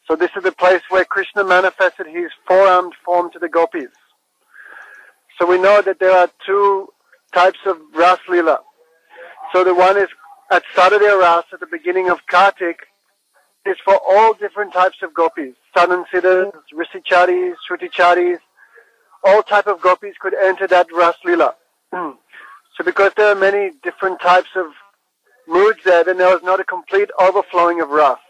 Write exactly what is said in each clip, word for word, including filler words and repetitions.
So this is the place where Krishna manifested his four-armed form to the gopis. So we know that there are two types of Ras Leela. So the one is at Saturday Ras, at the beginning of Kartik, is for all different types of gopis. Sadhan Siddhas, Risicharis, Shruticharis, all type of gopis could enter that Ras Leela. So because there are many different types of moods there, then there was not a complete overflowing of Ras.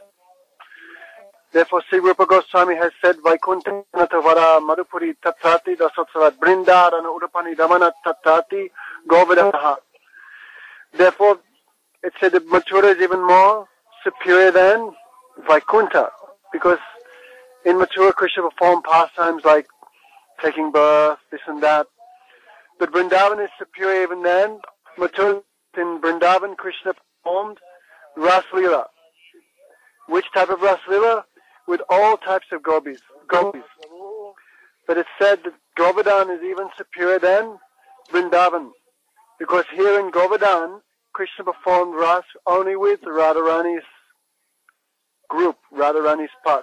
Therefore, Sri Rupa Goswami has said, Vaikuntha Natavara Madhupuri Tattati Dasotsavat Brindarana Udapani Damana Tattati Govardhanaha. Therefore, it said that Mathura is even more superior than Vaikuntha, because in Mathura Krishna performed pastimes like taking birth, this and that. But Vrindavan is superior even than Mathura. In Vrindavan, Krishna performed Ras Leela. Which type of Ras Leela? With all types of gopis. gopis. But it's said that Govardhan is even superior than Vrindavan, because here in Govardhan, Krishna performed Ras only with Radharani's group, Radharani's Paks.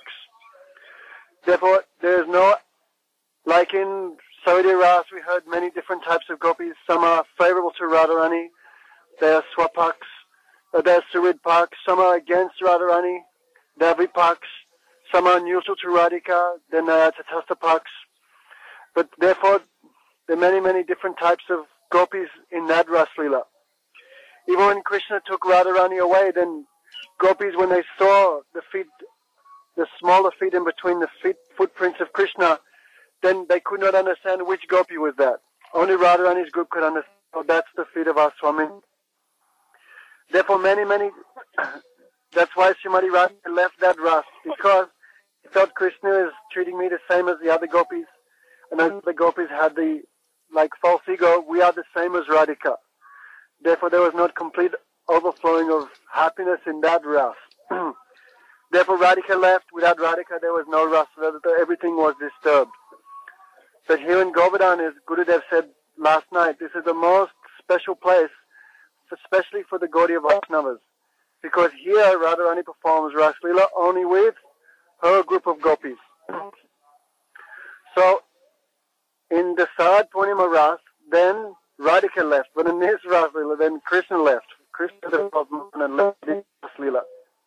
Therefore, there is no, like in Saudi Ras, we heard many different types of gopis. Some are favorable to Radharani, they are Swapaks, they are Surid Paks. Some are against Radharani, they are Vipaks. Some are neutral to Radhika, then they are Tatastha Paks. But therefore, there are many, many different types of gopis in that Ras Leela. Even when Krishna took Radharani away, then gopis, when they saw the feet, the smaller feet in between the feet, footprints of Krishna, then they could not understand which gopi was that. Only Radharani's group could understand, oh, that's the feet of our Swami. Therefore, many, many, that's why Srimati Radhika left that Ras, because he thought Krishna is treating me the same as the other gopis, and as the gopis had the, like, false ego, we are the same as Radhika. Therefore, there was not complete overflowing of happiness in that Ras. Therefore, Radhika left. Without Radhika, there was no Ras. Everything was disturbed. But here in Govardhan, as Gurudev said last night, this is the most special place, especially for the Gaudiya Vaishnavas. Because here, Radharani performs Ras Leela only with her group of gopis. So, in the Sarad Purnima Ras, then Radhika left. But in this Ras Leela, then Krishna left. Krishna and left this Ras Leela.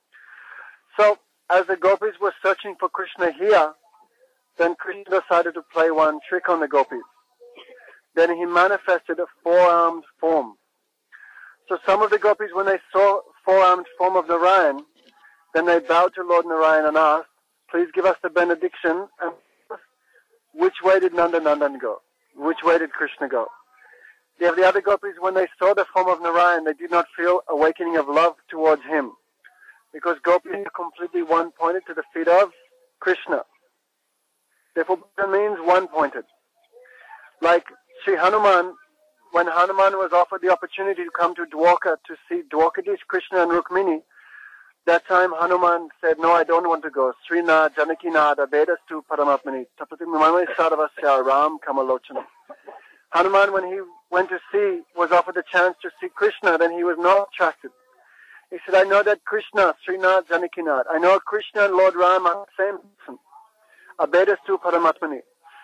So, as the gopis were searching for Krishna here, then Krishna decided to play one trick on the gopis. Then he manifested a four-armed form. So some of the gopis, when they saw four-armed form of Narayan, then they bowed to Lord Narayan and asked, please give us the benediction, and which way did Nanda Nandan go? Which way did Krishna go? You have the other gopis, when they saw the form of Narayan, they did not feel awakening of love towards him, because gopis are completely one-pointed to the feet of Krishna. Therefore, that means one-pointed. Like Sri Hanuman, when Hanuman was offered the opportunity to come to Dwarka to see Dwarkadish, Krishna and Rukmini, that time Hanuman said, no, I don't want to go. Srinath, Janakinath, Vedastu Paramatmani, Tapati Mamai Saravasya Ram Kamalochana. Hanuman, when he went to see, was offered the chance to see Krishna, then he was not attracted. He said, I know that Krishna, Srinath, Janakinath, I know Krishna and Lord Ram are the same person. Abedastu Paramatmani.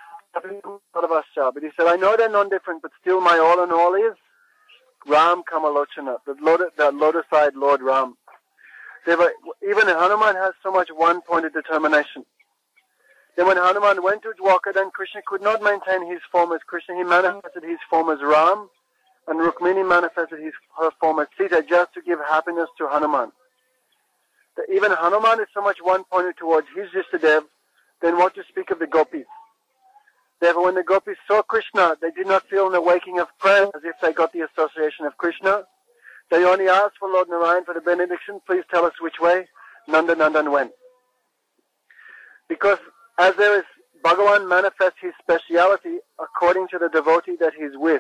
But he said, I know they're non-different, but still my all in all is Ram Kamalochana, the, lotus, the lotus-eyed Lord Ram. Were, even Hanuman has so much one-pointed determination. Then when Hanuman went to Dwarka, then Krishna could not maintain his form as Krishna. He manifested his form as Ram, and Rukmini manifested his, her form as Sita, just to give happiness to Hanuman. That even Hanuman is so much one-pointed towards his Ishtadev, then what to speak of the gopis. Therefore, when the gopis saw Krishna, they did not feel an awakening of prayer as if they got the association of Krishna. They only asked for Lord Narayan for the benediction, please tell us which way Nanda Nandan went. Because as there is, Bhagavan manifests his speciality according to the devotee that he's with.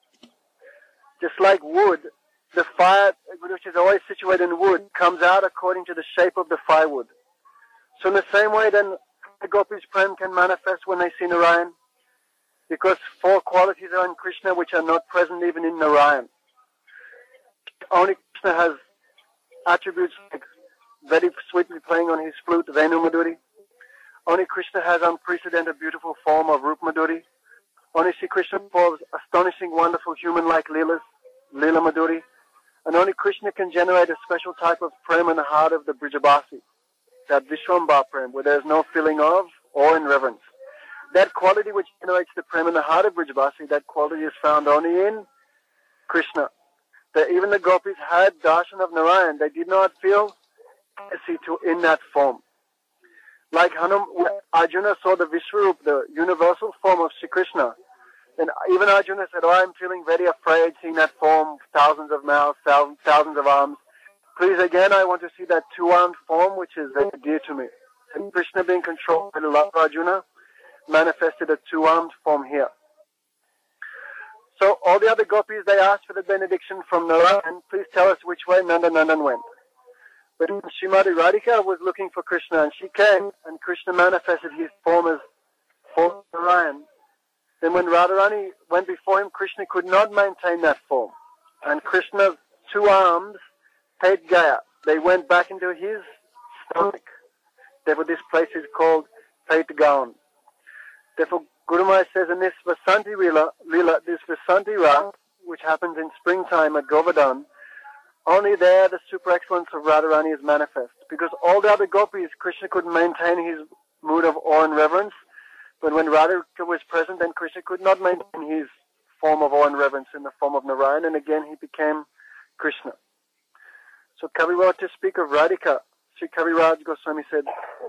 Just like wood, the fire, which is always situated in wood, comes out according to the shape of the firewood. So in the same way, then, the gopis' prem can manifest when they see Narayan, because four qualities are in Krishna which are not present even in Narayan. Only Krishna has attributes like very sweetly playing on his flute, Venu Madhuri, Only Krishna has unprecedented beautiful form of Rup Madhuri. Only Sri Krishna performs astonishing, wonderful human-like Leelas, Leela Madhuri. And only Krishna can generate a special type of prem in the heart of the Brijabasi, that Vishwambha prem, where there is no feeling of awe and reverence. That quality which generates the prem in the heart of Brijabasi, that quality is found only in Krishna. That even the gopis had darshan of Narayan, they did not feel ecstasy to in that form. Like Hanum, Arjuna saw the Vishwarup, the universal form of Sri Krishna, and even Arjuna said, oh, I'm feeling very afraid seeing that form, thousands of mouths, thousands, thousands of arms. Please again, I want to see that two-armed form which is very dear to me. And Krishna, being controlled by the love of Arjuna, manifested a two-armed form here. So all the other gopis, they asked for the benediction from Narayan, please tell us which way Nanda Nandan went. But Srimati Radhika was looking for Krishna, and she came, and Krishna manifested his form as form Narayan. Then when Radharani went before him, Krishna could not maintain that form. And Krishna's two arms, Pet Gaya, they went back into his stomach. Therefore this place is called Pet Gaon. Therefore Guru Maharaj says in this Vasanti Lila, Lila this Vasanti Ra, which happens in springtime at Govardhan, only there the super excellence of Radharani is manifest. Because all the other gopis, Krishna couldn't maintain his mood of awe and reverence. But when Radha was present, then Krishna could not maintain his form of awe and reverence in the form of Narayan, and again he became Krishna. So Kaviraj, to speak of Radhika, Sri Kaviraj Goswami said,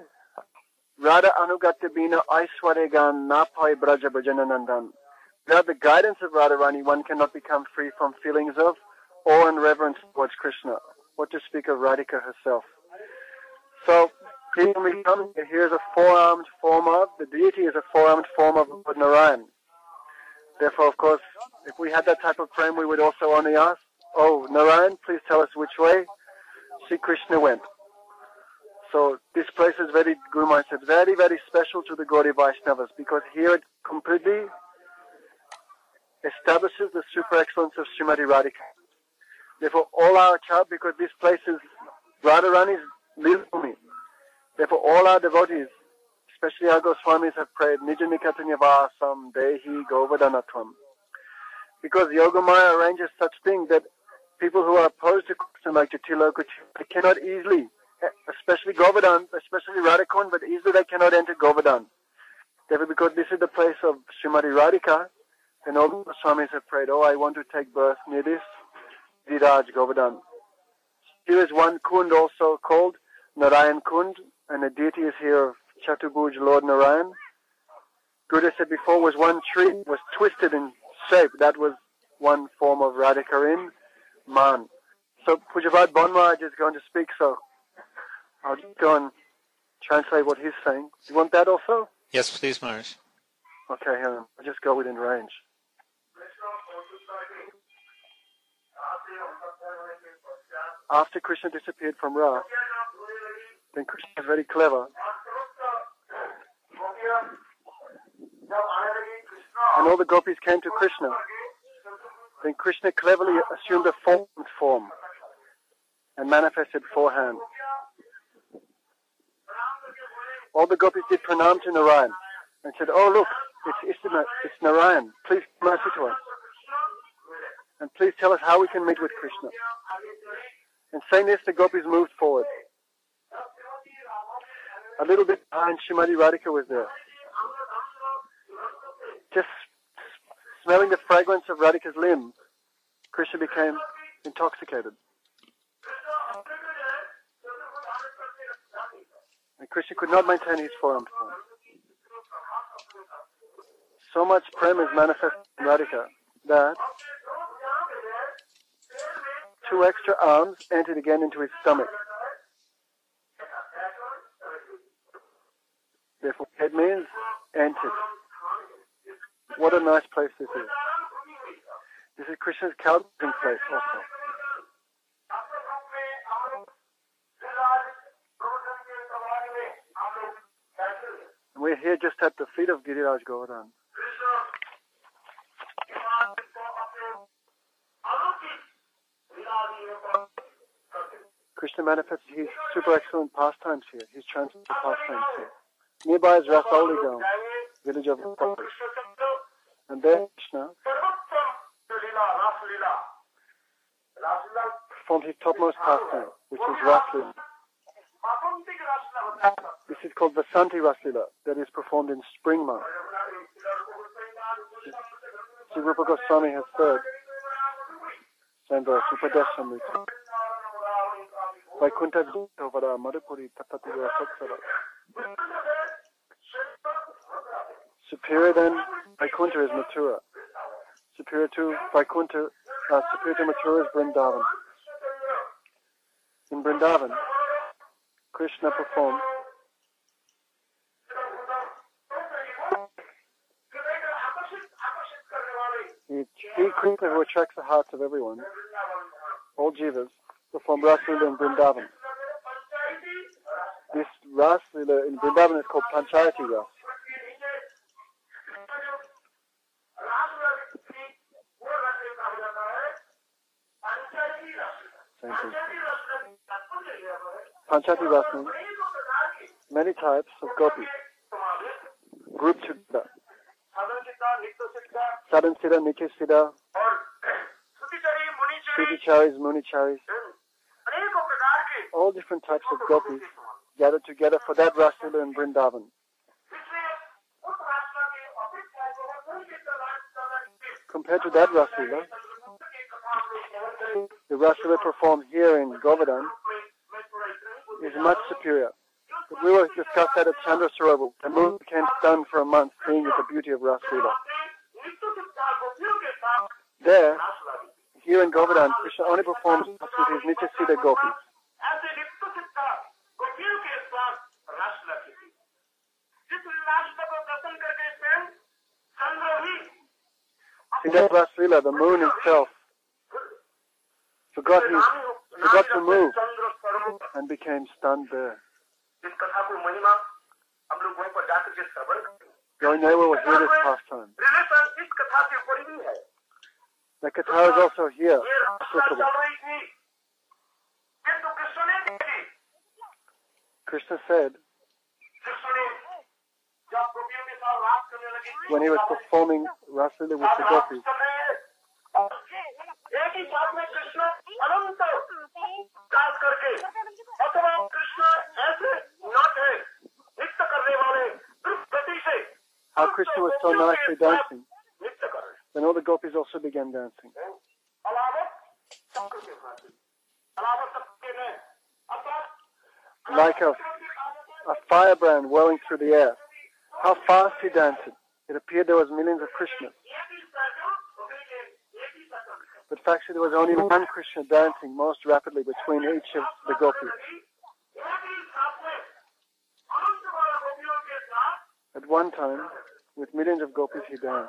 Radha Anugatya Bina Aishwaryagan Napai Braja Bhajana Nandan. Without the guidance of Radharani, one cannot become free from feelings of awe and reverence towards Krishna. What to speak of Radhika herself. So, when we come here, here is a four-armed form of, the deity is a four-armed form of Lord Narayan. Therefore, of course, if we had that type of frame, we would also only ask, oh, Narayan, please tell us which way Sri Krishna went. So, this place is very, Guru Maharaj said, very, very special to the Gaudiya Vaishnavas, because here it completely establishes the super excellence of Srimati Radhika. Therefore, all our child, because this place is Radharani's Lilabhumi. Therefore, all our devotees, especially our Goswamis, have prayed, Nija Nikatanya Vasam Dehi Govardhanatvam. Because Yogamaya arranges such things that people who are opposed to Krishna, like Jatiloka, they cannot easily, especially Govardhan, especially Radhakund, but easily they cannot enter Govardhan. Therefore, because this is the place of Srimati Radhika, then all the Goswamis have prayed, oh, I want to take birth near this Giriraj Govardhan. Here is one Kund also called Narayan Kund, and the deity is here of Chatubhuj Lord Narayan. Guru said before was one tree, was twisted in shape. That was one form of Radhika in Man. So Pujabhat Bon Maharaj is going to speak, so I'll just go and translate what he's saying. You want that also? Yes, please, Maharaj. Okay, um, I'll just go within range. After Krishna disappeared from Ra, then Krishna was very clever. And all the gopis came to Krishna. Then Krishna cleverly assumed a formed form and manifested forehand. All the gopis did pranam to Narayan and said, oh look, it's Ishtima, it's Narayan. Please have mercy to us. And please tell us how we can meet with Krishna. And saying this, the gopis moved forward. A little bit behind, Srimati Radhika was there. Just smelling the fragrance of Radhika's limbs, Krishna became intoxicated. And Krishna could not maintain his form. So much prem is manifested in Radhika that two extra arms entered again into his stomach. Therefore, it means entered. What a nice place this is. This is Krishna's couching place also. And we're here just at the feet of Giriraj Govardhan. Krishna manifested his super excellent pastimes here, his transcendental pastimes here. Nearby is Rasauligam, village of Gopis. And there Krishna performed his topmost pastime, which is Raslila. This is called Vasanti Raslila, that is performed in spring month. Sri Rupa Goswami has said, same verse, Upadeshamrita. Vaikuntha Dovara Madhupuri Tatatiya Satsara. Superior than Vaikuntha is Mathura. Superior to Vaikuntha, uh, superior to Mathura is Vrindavan. In Vrindavan, Krishna performed he, he Krishna who attracts the hearts of everyone, all jivas, performed Raslila in Vrindavan. This Raslila in Vrindavan is called Panchayati Ras. Same thing. Panchayati Ras means many types of gopis grouped together. Sadhan Siddha, Nitya Siddha, Suticharis, Municharis, all different types of gopis gathered together for that Raslila in Vrindavan. Compared to that Raslila, the Raslila performed here in Govardhan is much superior. But we will discuss that at Chandra Sarovar. The moon became stunned for a month seeing the beauty of Raslila. There, here in Govardhan, Krishna only performs with his Nitya Siddha gopis. In that Raslila, the moon itself forgot, his, forgot to move and became stunned there. Going nowhere will hear this pastime. The Katha is also here, applicable. Krishna said, when he was performing Raslila with the gopis, how Krishna was so nicely dancing, then all the gopis also began dancing. Like a, a firebrand whirling through the air. How fast he danced. It appeared there was millions of Krishnas. But actually there was only one Krishna dancing most rapidly between each of the gopis. At one time, with millions of gopis he danced.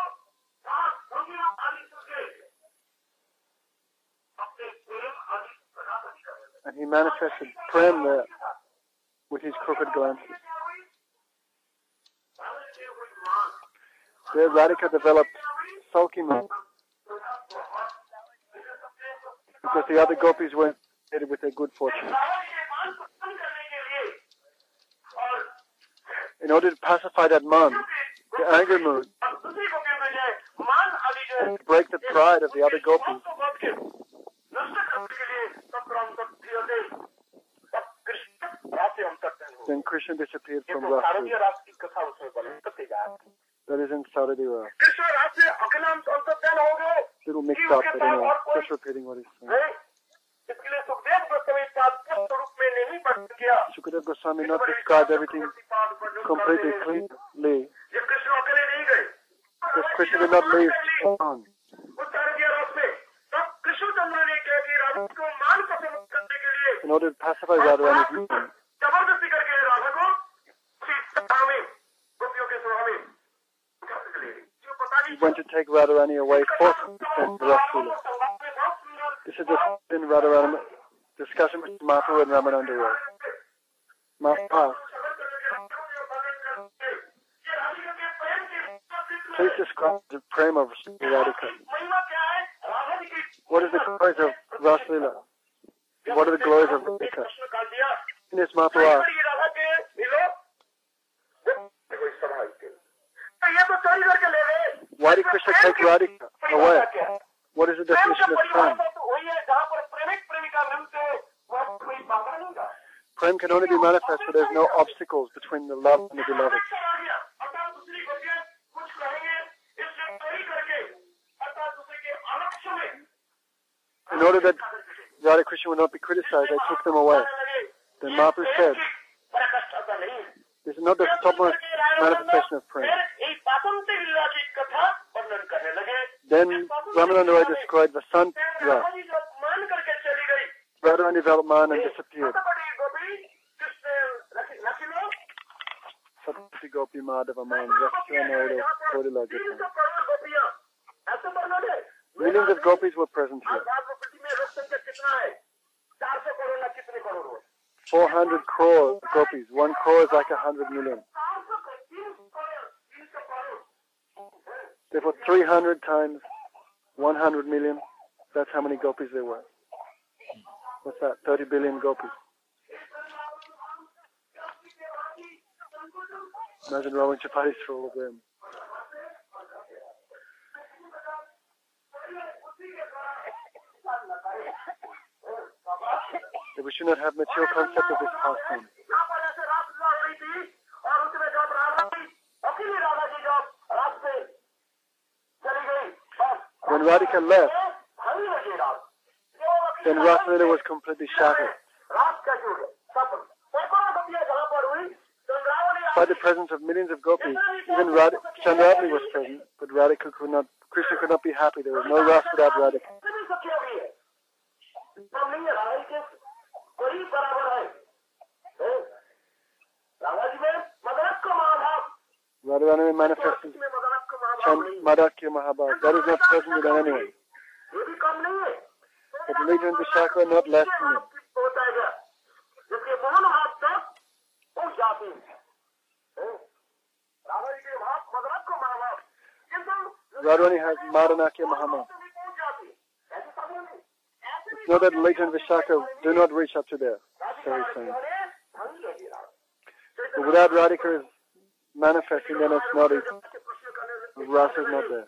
And he manifested prem there with his crooked glances. There Radhika developed sulky mood because the other gopis were associated with their good fortune. In order to pacify that man, the angry mood, and to break the pride of the other gopis, then Krishna disappeared from Raslila. That is in Saradeva. Little mixed up, but anyway, just repeating what he's saying. Sukadeva Goswami not described everything completely clearly. Because Krishna did not leave on. In order to pacify Radharani's mood, he went to take Radharani away forcibly from Raslila. This is a in Radharani discussion with Mahaprabhu and Ramananda Roy. Mahaprabhu, please describe the prema of Radhika. What is the glories of Raslila? What are the glories of Radhika? In this Mahaprabhu, take Radhika away. What is the definition of prem? Prem can only be manifest where there's no obstacles between the love and the beloved. In order that Radha Krishna would not be criticized, they took them away. Then Mahaprabhu said, this is not the topmost manifestation of prem. Then Ramananda Roy described Vasant Rasa. Radharani developed man and disappeared. Satpati Gopi Madhava Man, Rakshanayado Kodila Gita. Millions of gopis were present here. Four hundred crore gopis. One crore is like a hundred million. Therefore, three hundred times one hundred million, that's how many gopis there were. What's that? thirty billion gopis. Imagine rolling chapatis for all of them. That we should not have mature concept of this pastime. When Radhika left, then Rasalila was completely shattered. By the presence of millions of gopis, even Radha, Chandravali was present, but Radhika could not, Krishna could not be happy. There was no Ras without Radhika. Radharani manifested Madhakya Mahabhav. That is not present with anyone. But the Lita and Vishaka are not less than them. Radharani has Madhanakya Mahabhav. It's not that Lita and Vishaka do not reach up to there. So he's saying. But without Radhika manifesting, then it's not it. Rasa is not there.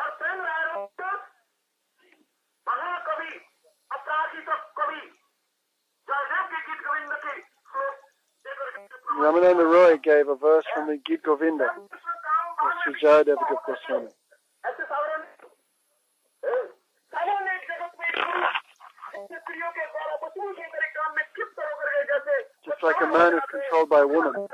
Ramananda Roy gave a verse from the Gita Govinda of Sri Jayadeva Goswami. Just like a man is controlled by a woman,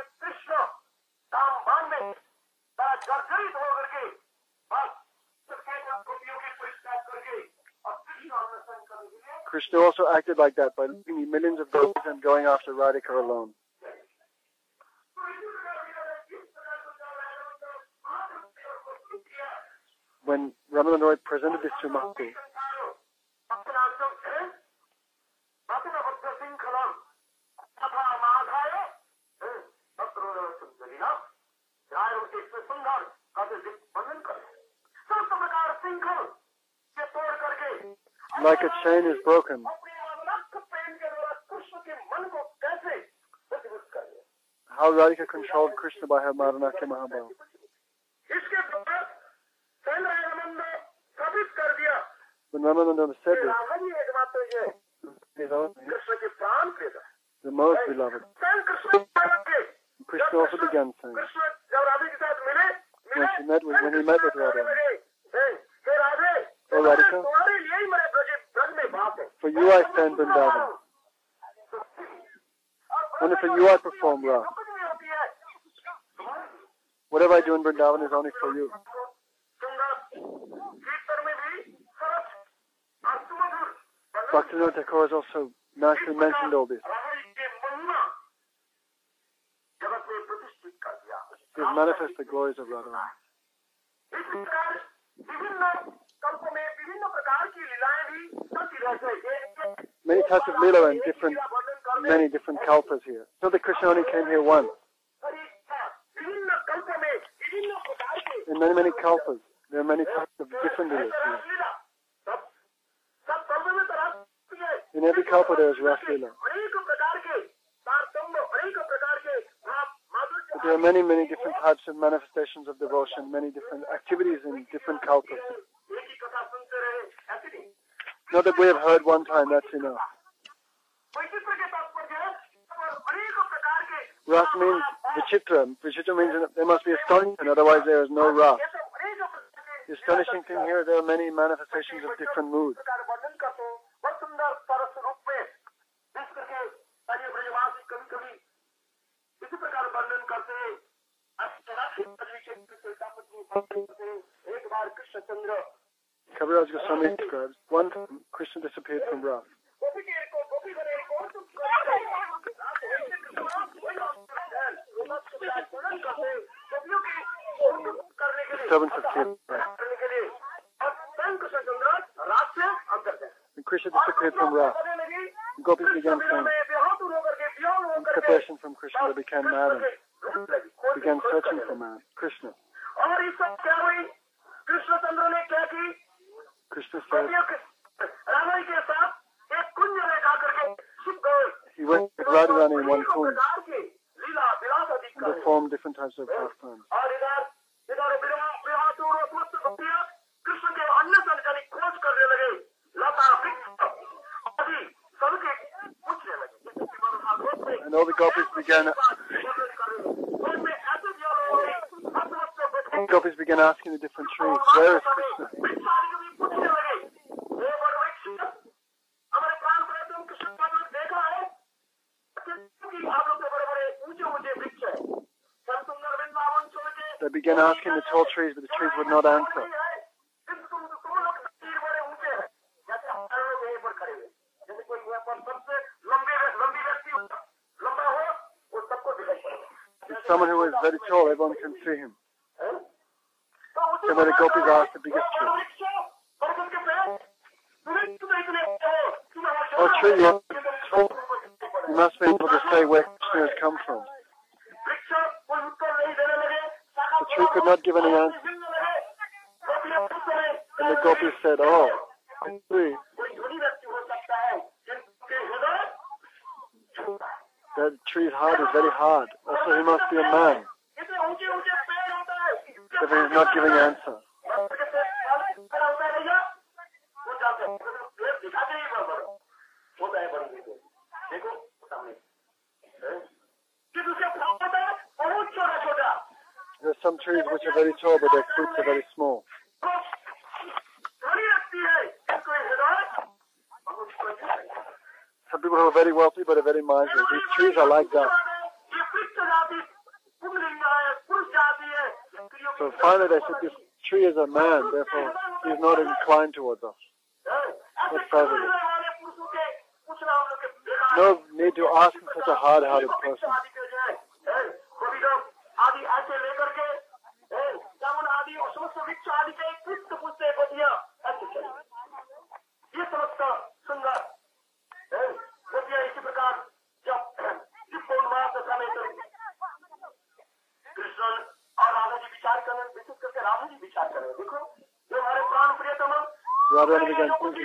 Krishna also acted like that by leaving the millions of gopis and going after Radhika alone. When Ramananda Roy presented this to Mahaprabhu, like a chain is broken, how Radhika controlled Krishna by her Madhanakya Mahabhav. When Ramananda said this, the most beloved, Krishna also began saying, when she met with, when he met with Radha, "Oh Radhika, for you I stand Vrindavan. Only for you I perform Rasa. Whatever I do in Vrindavan is only for you." Bhaktivinoda Thakur has also nicely mentioned all this. He has manifested the glories of Radharani. Many types of lila and different, many different kalpas here. So that Krishna only came here once. In many, many kalpas, there are many types of different lilas here. In every kalpa there is Ras Lila. The there are many, many different types of manifestations of devotion, many different activities in different cultures. Not that we have heard one time, that's enough. Ras means vichitra. Vichitra means there must be astonishment, otherwise there is no ras. The astonishing thing here, there are many manifestations of different moods. Kaviraj Goswami describes, one time Krishna disappeared from Ras. Disturbance of Kirtan. When Krishna disappeared from Ras, the gopis began saying, in separation from Krishna, they became mad and began searching for man, Krishna. Krishna said, he went with Radharani in one kund and performed different types of pastimes. And all the gopis began the gopis began asking the different trees, where is Krishna? They began asking the tall trees, but the trees would not answer. If someone who is very tall, everyone can see him. So when the gopis asked the biggest tree, "Oh tree, you are tall. You must be able to say where Krishna has come from." The tree could not give any answer. And the gopis said, "Oh, I see. That tree's heart is very hard. Also, he must be a man. If he is not giving answer." There are some trees which are very tall, but their fruits are very small. Some people who are very wealthy but are very miserly. These trees are like that. So finally they said, this tree is a man, therefore he is not inclined towards us. That's positive. No need to ask such a hard-hearted person. Radharani began thinking,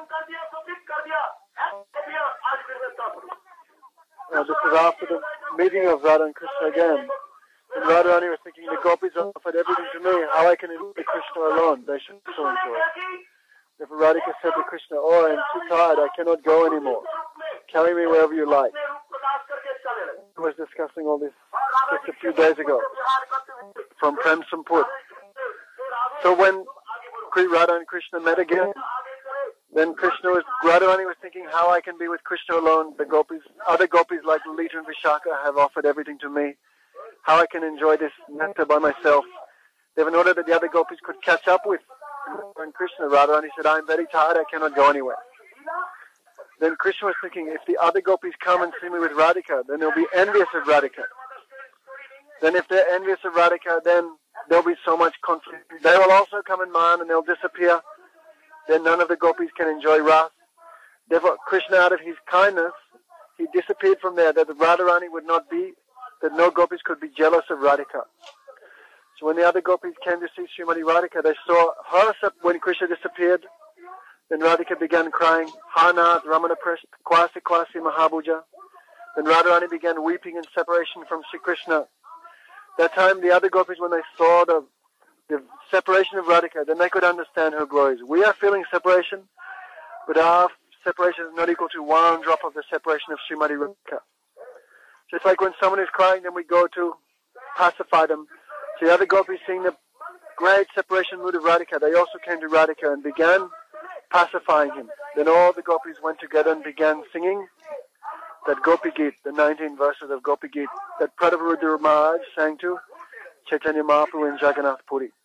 uh, this is after the meeting of Radha and Krishna again. And Radharani was thinking, the gopis offered everything to me, how I can enjoy Krishna alone, they should also enjoy. Therefore Radhika said to Krishna, "Oh, I am too tired, I cannot go anymore. Carry me wherever you like." I was discussing all this just a few days ago from Prem Samput. So when Radha and Krishna met again, then Krishna was, Radharani was thinking how I can be with Krishna alone. The gopis, other gopis like Lalita and Vishaka have offered everything to me. How I can enjoy this nectar by myself. They in order that the other gopis could catch up with and Krishna. Radharani said, "I am very tired, I cannot go anywhere." Then Krishna was thinking, if the other gopis come and see me with Radhika, then they'll be envious of Radhika. Then if they're envious of Radhika, then there'll be so much conflict. They will also come in man and they'll disappear. Then none of the gopis can enjoy Ras. Therefore, Krishna, out of his kindness, he disappeared from there, that the Radharani would not be, that no gopis could be jealous of Radhika. So when the other gopis came to see Srimati Radhika, they saw her when Krishna disappeared. Then Radhika began crying, "Hanath, Ramana Prashna, Kwasi Kwasi Mahabhuja." Then Radharani began weeping in separation from Sri Krishna. That time, the other gopis, when they saw the, the separation of Radhika, then they could understand her glories. We are feeling separation, but our separation is not equal to one drop of the separation of Srimati Radhika. Just like when someone is crying, then we go to pacify them. So the other gopis, seeing the great separation mood of Radhika, they also came to Radhika and began pacifying him. Then all the gopis went together and began singing that Gopi Geet, the nineteen verses of Gopi Geet, that Prabhupada Maharaj sang to Chaitanya Mahaprabhu in Jagannath Puri.